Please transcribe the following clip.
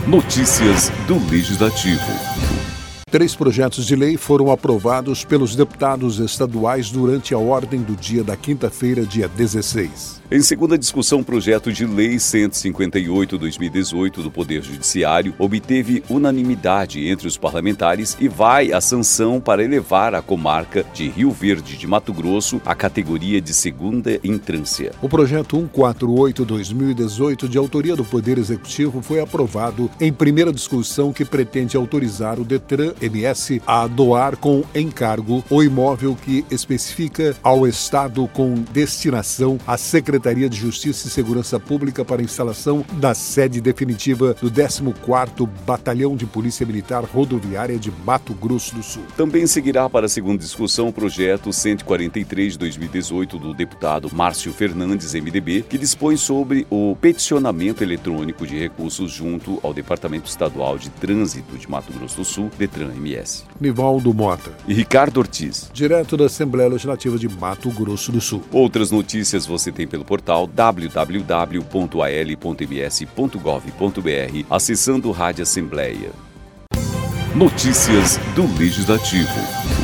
Notícias do Legislativo. 3 projetos de lei foram aprovados pelos deputados estaduais durante a ordem do dia da quinta-feira, dia 16. Em segunda discussão, o projeto de lei 158/2018 do Poder Judiciário obteve unanimidade entre os parlamentares e vai à sanção para elevar a comarca de Rio Verde de Mato Grosso à categoria de segunda instância. O projeto 148/2018, de autoria do Poder Executivo, foi aprovado em primeira discussão, que pretende autorizar o DETRAN-MS a doar com encargo o imóvel que especifica ao Estado com destinação à Secretaria de Justiça e Segurança Pública para a instalação da sede definitiva do 14º Batalhão de Polícia Militar Rodoviária de Mato Grosso do Sul. Também seguirá para a segunda discussão o projeto 143/2018 do deputado Márcio Fernandes, MDB, que dispõe sobre o peticionamento eletrônico de recursos junto ao Departamento Estadual de Trânsito de Mato Grosso do Sul, DETRAN-MS. Nivaldo Mota E Ricardo Ortiz, direto da Assembleia Legislativa de Mato Grosso do Sul. Outras notícias você tem pelo portal www.al.ms.gov.br, acessando Rádio Assembleia. Notícias do Legislativo.